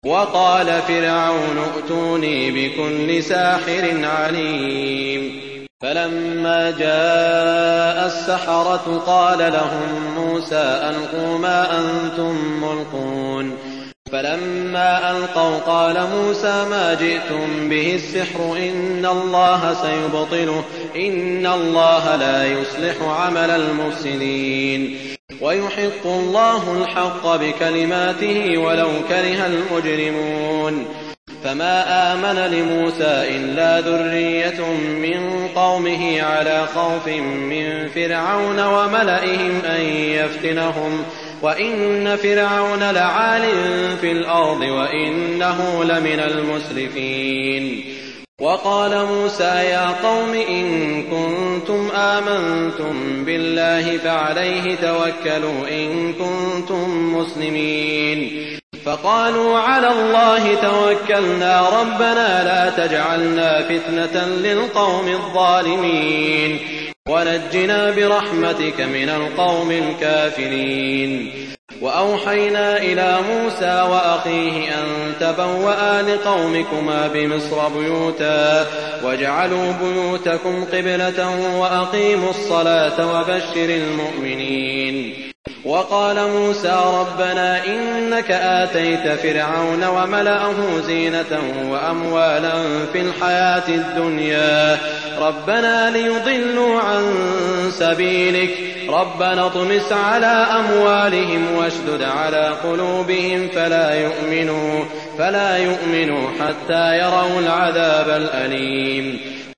وقال فرعون ائتوني بكل ساحر عليم. فلما جاء السحرة قال لهم موسى ألقوا ما أنتم ملقون. فلما ألقوا قال موسى ما جئتم به السحر إن الله سيبطله إن الله لا يصلح عمل المفسدين ويحق الله الحق بكلماته ولو كره المجرمون. فما آمن لموسى إلا ذرية من قومه على خوف من فرعون وملئهم أن يفتنهم وإن فرعون لعال في الأرض وإنه لمن المسرفين. وقال موسى يا قوم إن كنتم آمنتم بالله فعليه توكلوا إن كنتم مسلمين. فقالوا على الله توكلنا ربنا لا تجعلنا فتنة للقوم الظالمين ونجنا برحمتك من القوم الكافرين. وأوحينا إلى موسى وأخيه أن تبوأ لقومكما بمصر بيوتا واجعلوا بيوتكم قبلة وأقيموا الصلاة وبشر المؤمنين. وقال موسى ربنا إنك آتيت فرعون وملأه زينة وأموالا في الحياة الدنيا ربنا ليضلوا عن سبيلك ربنا اطمس على أموالهم واشدد على قلوبهم فلا يؤمنوا حتى يروا العذاب الأليم.